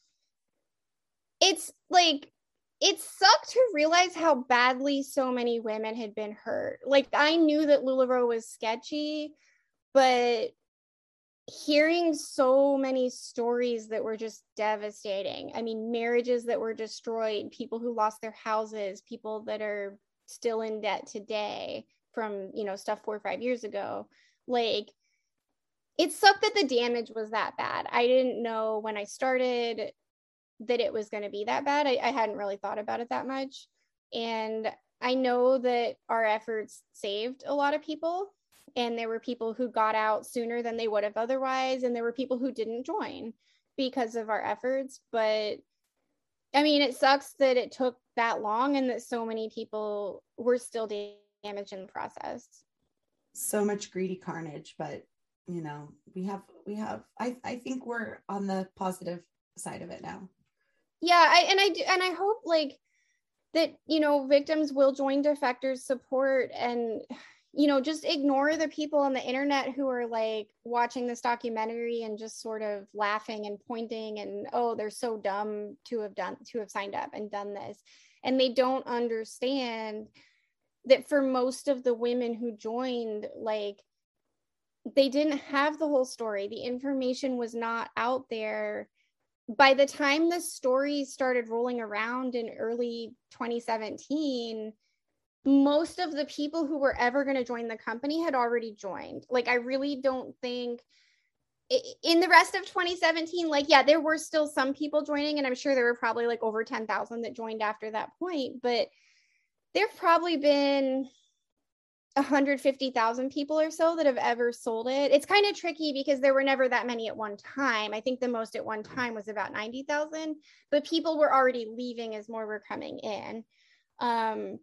it's like, it sucked to realize how badly so many women had been hurt. Like, I knew that LuLaRoe was sketchy, but hearing so many stories that were just devastating. I mean, marriages that were destroyed, people who lost their houses, people that are still in debt today from, you know, stuff four or five years ago. Like, it sucked that the damage was that bad. I didn't know when I started that it was going to be that bad. I, I hadn't really thought about it that much. And I know that our efforts saved a lot of people. And there were people who got out sooner than they would have otherwise. And there were people who didn't join because of our efforts. But I mean, it sucks that it took that long and that so many people were still damaged in the process. So much greedy carnage, but you know, we have, we have, I, I think we're on the positive side of it now. Yeah. I, and I do, and I hope like that, you know, victims will join defectors support and, you know, just ignore the people on the internet who are like watching this documentary and just sort of laughing and pointing and, oh, they're so dumb to have done, to have signed up and done this. And they don't understand that for most of the women who joined, like, they didn't have the whole story. The information was not out there. By the time the story started rolling around in early twenty seventeen, most of the people who were ever going to join the company had already joined. Like, I really don't think in the rest of twenty seventeen, like, yeah, there were still some people joining, and I'm sure there were probably like over ten thousand that joined after that point, but there've probably been one hundred fifty thousand people or so that have ever sold it. It's kind of tricky because there were never that many at one time. I think the most at one time was about ninety thousand, but people were already leaving as more were coming in. Um,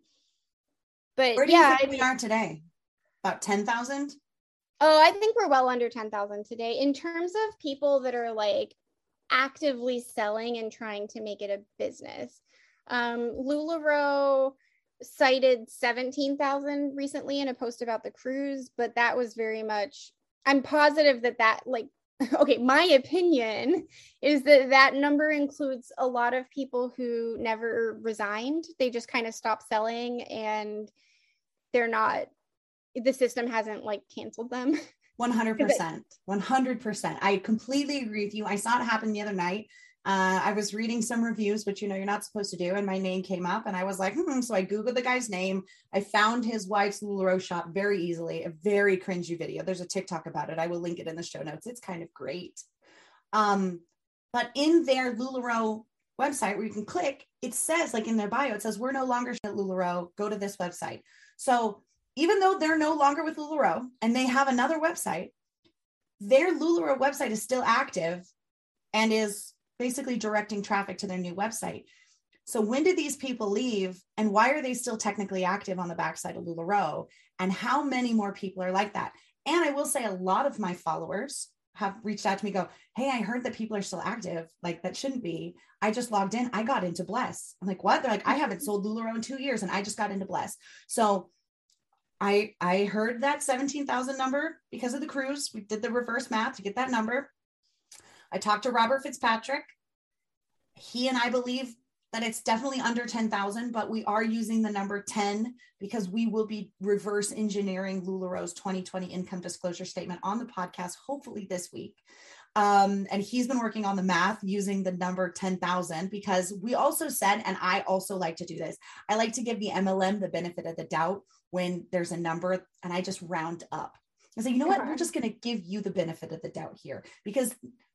but Where do yeah, you think I, we are today? About ten thousand? Oh, I think we're well under ten thousand today in terms of people that are like actively selling and trying to make it a business. Um, LuLaRoe cited seventeen thousand recently in a post about the cruise, but that was very much, I'm positive that that like, okay, my opinion is that that number includes a lot of people who never resigned. They just kind of stopped selling and they're not, the system hasn't like canceled them. one hundred percent. one hundred percent. I completely agree with you. I saw it happen the other night. Uh, I was reading some reviews, which, you know, you're not supposed to do. And my name came up and I was like, hmm. So I Googled the guy's name. I found his wife's LuLaRoe shop very easily, a very cringy video. There's a TikTok about it. I will link it in the show notes. It's kind of great. Um, but in their LuLaRoe website where you can click, it says like in their bio, it says, we're no longer at LuLaRoe. Go to this website. So even though they're no longer with LuLaRoe and they have another website, their LuLaRoe website is still active and is basically directing traffic to their new website. So when did these people leave and why are they still technically active on the backside of LuLaRoe? And how many more people are like that? And I will say a lot of my followers have reached out to me, go, hey, I heard that people are still active. Like that shouldn't be. I just logged in. I got into Bless. I'm like, what? They're like, I haven't sold LuLaRoe in two years and I just got into Bless. So I, I heard that seventeen thousand number because of the cruise. We did the reverse math to get that number. I talked to Robert Fitzpatrick. He and I believe that it's definitely under ten thousand, but we are using the number ten because we will be reverse engineering LuLaRoe's twenty twenty income disclosure statement on the podcast, hopefully this week. Um, and he's been working on the math using the number ten thousand because we also said, and I also like to do this, I like to give the M L M the benefit of the doubt when there's a number and I just round up. I say, you know what, we're just going to give you the benefit of the doubt here because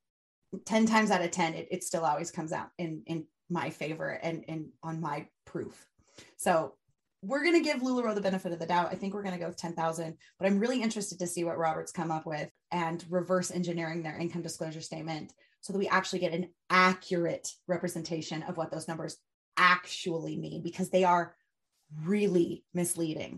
ten times out of ten, it, it still always comes out in, in my favor and, and on my proof. So we're going to give LuLaRoe the benefit of the doubt. I think we're going to go with ten thousand, but I'm really interested to see what Robert's come up with and reverse engineering their income disclosure statement so that we actually get an accurate representation of what those numbers actually mean, because they are really misleading.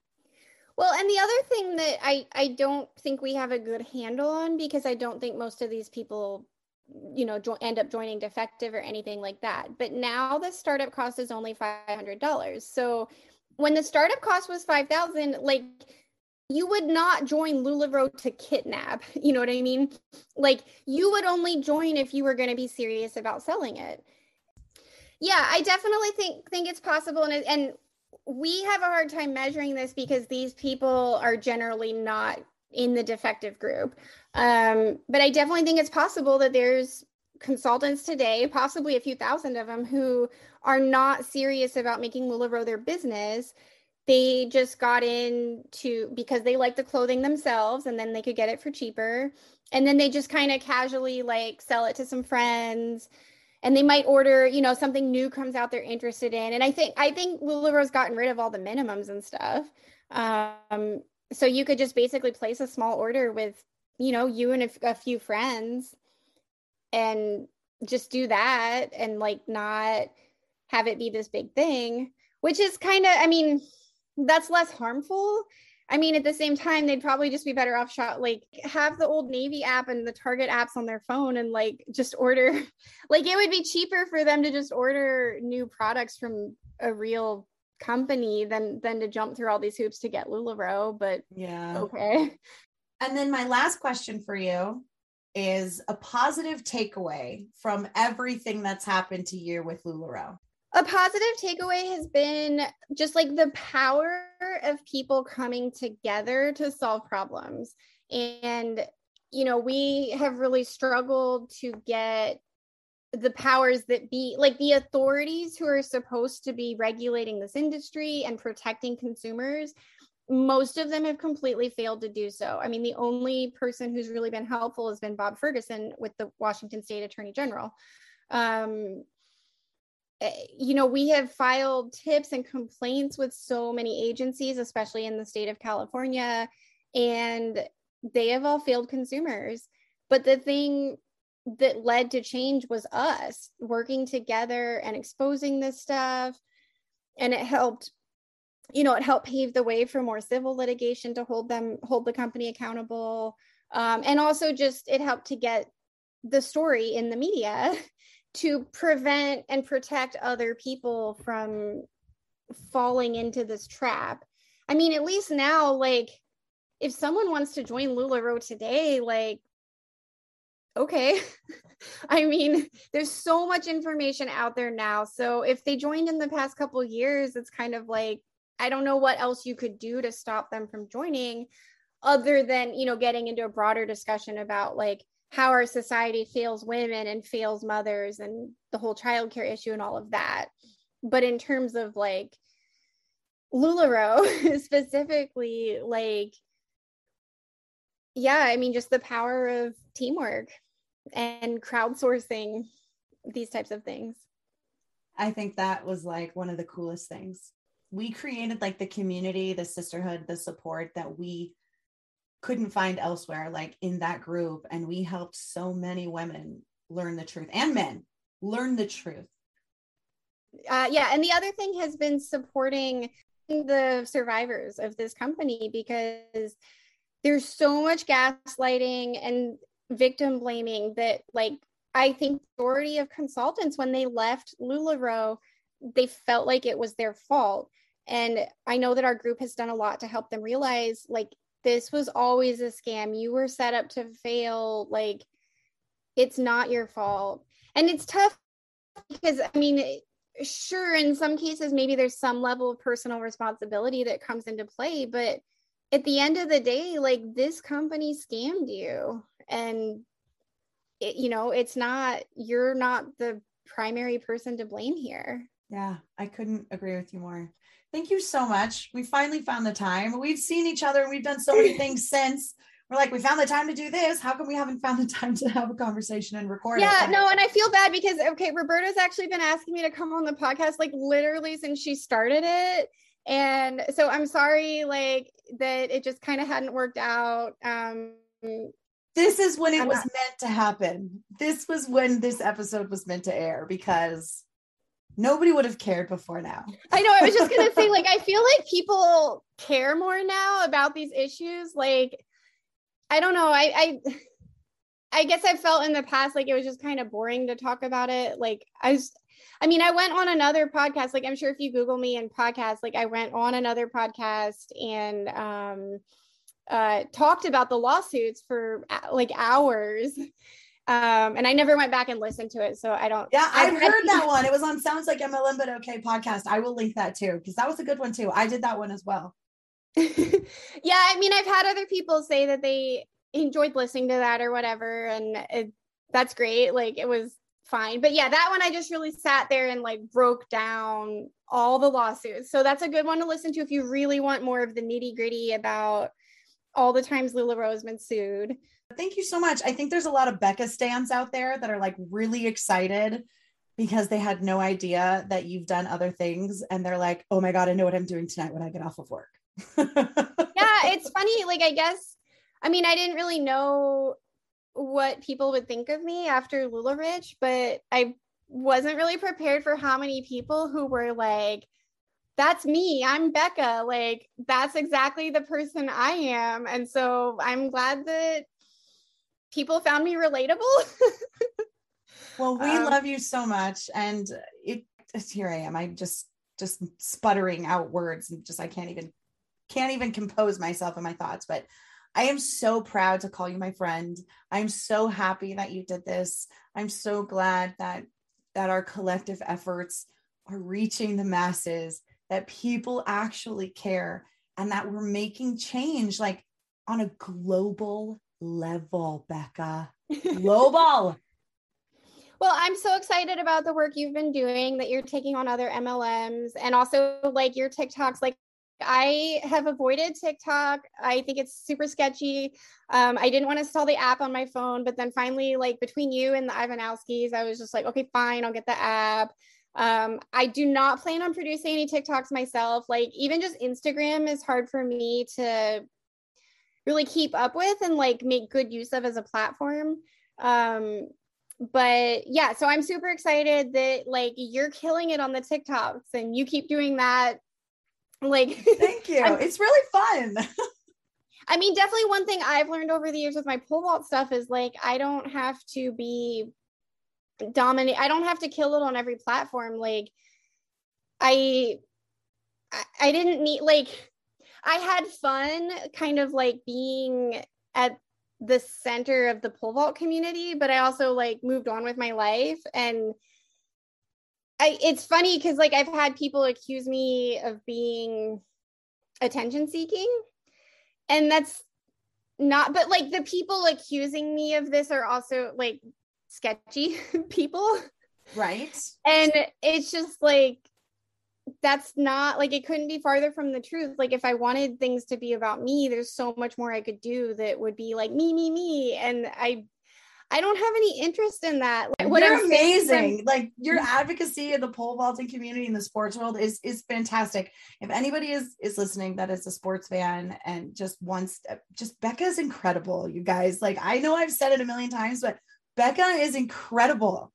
Well, and the other thing that I, I don't think we have a good handle on, because I don't think most of these people, you know, jo- end up joining Defective or anything like that. But now the startup cost is only five hundred dollars. So when the startup cost was five thousand dollars, like you would not join LuLaRoe to kidnap. You know what I mean? Like you would only join if you were going to be serious about selling it. Yeah, I definitely think think it's possible. And, and we have a hard time measuring this because these people are generally not in the defective group. Um, but I definitely think it's possible that there's consultants today, possibly a few thousand of them, who are not serious about making LuLaRoe their business. They just got into because they like the clothing themselves and then they could get it for cheaper. And then they just kind of casually like sell it to some friends. And they might order, you know, something new comes out they're interested in. And I think I think LuLaRoe's gotten rid of all the minimums and stuff. Um, so you could just basically place a small order with, you know, you and a, a few friends and just do that and like not have it be this big thing, which is kind of, I mean, that's less harmful. I mean, at the same time, they'd probably just be better off shot, like have the Old Navy app and the Target apps on their phone and like just order, like it would be cheaper for them to just order new products from a real company than, than to jump through all these hoops to get LuLaRoe, but yeah. Okay. And then my last question for you is a positive takeaway from everything that's happened to you with LuLaRoe. A positive takeaway has been just like the power of people coming together to solve problems. And, you know, we have really struggled to get the powers that be, like the authorities who are supposed to be regulating this industry and protecting consumers. Most of them have completely failed to do so. I mean, the only person who's really been helpful has been Bob Ferguson with the Washington State Attorney General. Um, you know, we have filed tips and complaints with so many agencies, especially in the state of California, and they have all failed consumers. But the thing that led to change was us working together and exposing this stuff. And it helped, you know, it helped pave the way for more civil litigation to hold them, hold the company accountable. Um, and also just, it helped to get the story in the media to prevent and protect other people from falling into this trap. I mean, at least now, like, if someone wants to join LuLaRoe today, like, okay. I mean, there's so much information out there now. So if they joined in the past couple of years, it's kind of like, I don't know what else you could do to stop them from joining other than, you know, getting into a broader discussion about like how our society fails women and fails mothers and the whole childcare issue and all of that. But in terms of like LuLaRoe specifically, like, yeah, I mean, just the power of teamwork and crowdsourcing these types of things. I think that was like one of the coolest things. We created like the community, the sisterhood, the support that we couldn't find elsewhere, like in that group. And we helped so many women learn the truth, and men learn the truth. Uh, yeah. And the other thing has been supporting the survivors of this company, because there's so much gaslighting and victim blaming that, like, I think the majority of consultants, when they left LuLaRoe, they felt like it was their fault. And I know that our group has done a lot to help them realize, like, this was always a scam. You were set up to fail. Like, it's not your fault. And it's tough because, I mean, sure, in some cases, maybe there's some level of personal responsibility that comes into play. But at the end of the day, like, this company scammed you. And, it, you know, it's not, you're not the primary person to blame here. Yeah, I couldn't agree with you more. Thank you so much. We finally found the time. We've seen each other and we've done so many things since. We're like, we found the time to do this. How come we haven't found the time to have a conversation and record yeah, it? Yeah, no, and I feel bad because, okay, Roberta's actually been asking me to come on the podcast, like, literally since she started it. And so I'm sorry, like, that it just kind of hadn't worked out. Um, this is when it I'm was not- meant to happen. This was when this episode was meant to air, because nobody would have cared before now. I know. I was just going to say, like, I feel like people care more now about these issues. Like, I don't know. I, I, I guess I felt in the past, like, it was just kind of boring to talk about it. Like, I was, I mean, I went on another podcast. Like, I'm sure if you Google me and podcast, like, I went on another podcast and, um, uh, talked about the lawsuits for like hours. Um, and I never went back and listened to it. So I don't. Yeah, I've I, heard that one. It was on Sounds Like M L M But Okay podcast. I will link that too, because that was a good one too. I did that one as well. Yeah, I mean, I've had other people say that they enjoyed listening to that or whatever. And it, that's great. Like, it was fine. But yeah, that one, I just really sat there and like broke down all the lawsuits. So that's a good one to listen to if you really want more of the nitty gritty about all the times LuLaRoe has been sued. Thank you so much. I think there's a lot of Becca stans out there that are like really excited because they had no idea that you've done other things. And they're like, oh my God, I know what I'm doing tonight when I get off of work. Yeah, it's funny. Like, I guess, I mean, I didn't really know what people would think of me after LuLaRich, but I wasn't really prepared for how many people who were like, that's me. I'm Becca. Like, that's exactly the person I am. And so I'm glad that people found me relatable. Well, we um, love you so much. And it, it's, here I am. I just, just sputtering out words and just, I can't even, can't even compose myself in my thoughts, but I am so proud to call you my friend. I'm so happy that you did this. I'm so glad that, that our collective efforts are reaching the masses, that people actually care, and that we're making change like on a global level, Becca. Global. Well, I'm so excited about the work you've been doing, that you're taking on other M L Ms, and also like your TikToks. Like, I have avoided TikTok. I think it's super sketchy. Um, I didn't want to install the app on my phone, but then finally, like between you and the Ivanowskis, I was just like, okay, fine, I'll get the app. Um, I do not plan on producing any TikToks myself. Like, even just Instagram is hard for me to really keep up with and like make good use of as a platform. Um, but yeah, so I'm super excited that like you're killing it on the TikToks and you keep doing that. Like, thank you. It's really fun. I mean, definitely one thing I've learned over the years with my pole vault stuff is like, I don't have to be dominant. I don't have to kill it on every platform. Like, I, I, I didn't need, like, I had fun kind of like being at the center of the pole vault community, but I also like moved on with my life. And I, it's funny because like I've had people accuse me of being attention seeking, and that's not, but like the people accusing me of this are also like sketchy people. Right. And it's just like, that's not like, it couldn't be farther from the truth. Like, if I wanted things to be about me, there's so much more I could do that would be like me, me, me. And I, I don't have any interest in that. Like, what You're I'm amazing. From- like your advocacy of the pole vaulting community in the sports world is is fantastic. If anybody is is listening that is a sports fan and just wants, just Becca is incredible, you guys. Like, I know I've said it a million times, but Becca is incredible.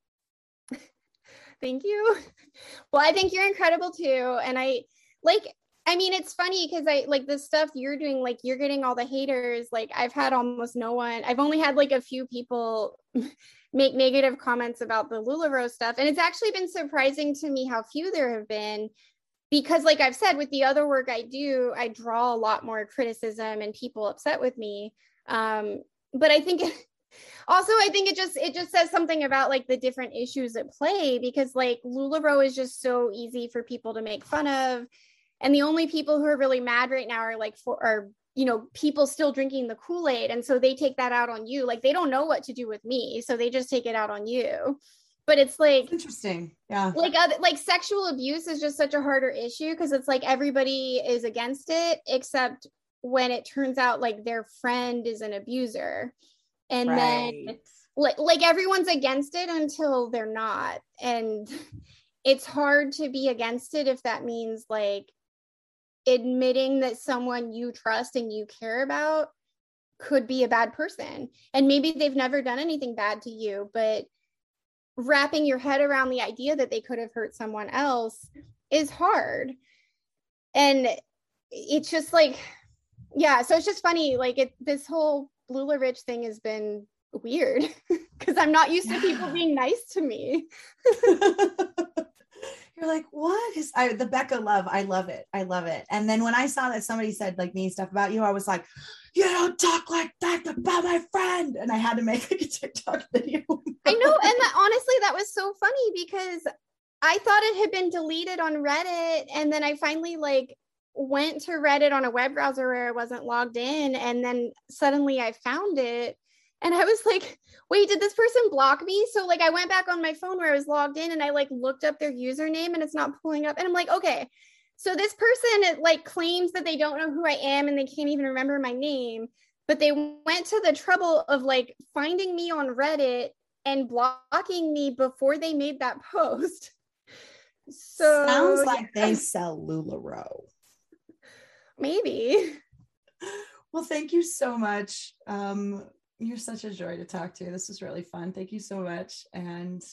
Thank you. Well, I think you're incredible too. And I like, I mean, it's funny because I like the stuff you're doing, like you're getting all the haters. Like, I've had almost no one. I've only had like a few people make negative comments about the LuLaRoe stuff. And it's actually been surprising to me how few there have been, because like I've said, with the other work I do, I draw a lot more criticism and people upset with me. Um, but I think also, I think it just it just says something about like the different issues at play, because like LuLaRoe is just so easy for people to make fun of, and the only people who are really mad right now are like for are you know people still drinking the Kool-Aid, and so they take that out on you. Like, they don't know what to do with me, so they just take it out on you. But it's like Interesting. Yeah. Like other, like sexual abuse is just such a harder issue, because it's like everybody is against it except when it turns out like their friend is an abuser. And right. then like, like everyone's against it until they're not. And it's hard to be against it if that means like admitting that someone you trust and you care about could be a bad person. And maybe they've never done anything bad to you, but wrapping your head around the idea that they could have hurt someone else is hard. And it's just like, yeah, so it's just funny. Like, it, this whole LuLaRich thing has been weird because I'm not used yeah. to people being nice to me. You're like, what is I the Becca love? I love it. I love it. And then when I saw that somebody said like mean stuff about you, I was like, you don't talk like that about my friend. And I had to make like a TikTok video. I know. And that, honestly, that was so funny because I thought it had been deleted on Reddit. And then I finally like went to Reddit on a web browser where I wasn't logged in, and then suddenly I found it, and I was like, wait, did this person block me? So like I went back on my phone where I was logged in, and I like looked up their username, and it's not pulling up, and I'm like, okay, so this person it, like claims that they don't know who I am and they can't even remember my name, but they went to the trouble of like finding me on Reddit and blocking me before they made that post. So sounds like yeah. they sell LuLaRoe. Maybe. Well, thank you so much. Um, you're such a joy to talk to. This was really fun. Thank you so much. And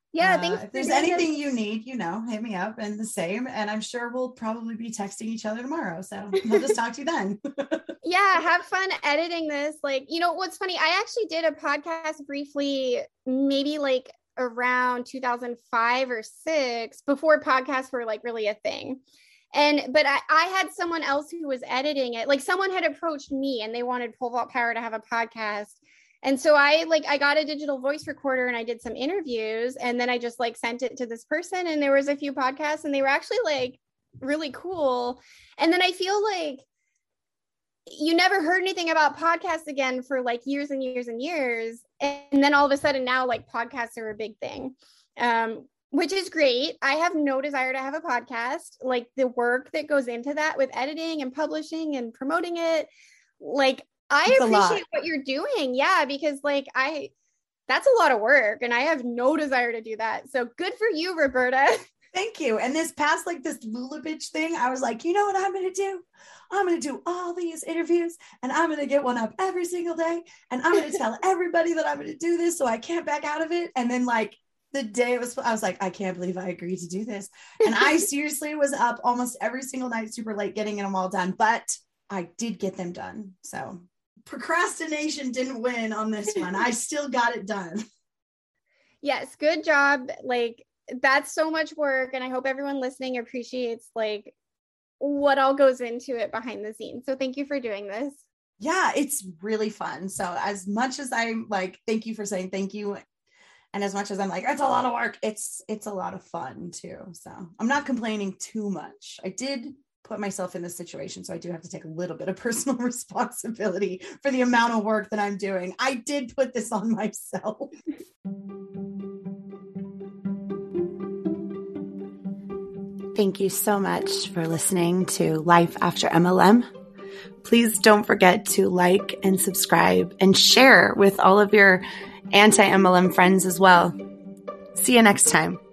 Yeah, Uh, thanks. if there's anything you need, you know, hit me up, and the same. And I'm sure we'll probably be texting each other tomorrow. So we'll just talk to you then. Yeah, have fun editing this. Like, you know, what's funny, I actually did a podcast briefly, maybe like around two thousand five or six, before podcasts were like really a thing. And, but I, I had someone else who was editing it. Like someone had approached me and they wanted Pole Vault Power to have a podcast. And so I like, I got a digital voice recorder and I did some interviews, and then I just like sent it to this person, and there was a few podcasts and they were actually like really cool. And then I feel like you never heard anything about podcasts again for like years and years and years. And then all of a sudden now like podcasts are a big thing, um, which is great. I have no desire to have a podcast. Like the work that goes into that with editing and publishing and promoting it, like I It's appreciate what you're doing. Yeah, because like I, that's a lot of work and I have no desire to do that. So good for you, Roberta. Thank you. And this past like this Lula bitch thing, I was like, you know what I'm going to do? I'm going to do all these interviews and I'm going to get one up every single day. And I'm going to tell everybody that I'm going to do this so I can't back out of it. And then like the day it was, I was like, I can't believe I agreed to do this. And I seriously was up almost every single night, super late, getting them all done. But I did get them done. So procrastination didn't win on this one. I still got it done. Yes. Good job. Like, that's so much work, and I hope everyone listening appreciates like what all goes into it behind the scenes. So thank you for doing this. Yeah, it's really fun. So as much as I'm like, thank you for saying thank you, and as much as I'm like, it's a lot of work, it's it's a lot of fun too. So I'm not complaining too much. I did put myself in this situation, so I do have to take a little bit of personal responsibility for the amount of work that I'm doing. I did put this on myself. Thank you so much for listening to Life After M L M. Please don't forget to like and subscribe and share with all of your anti-M L M friends as well. See you next time.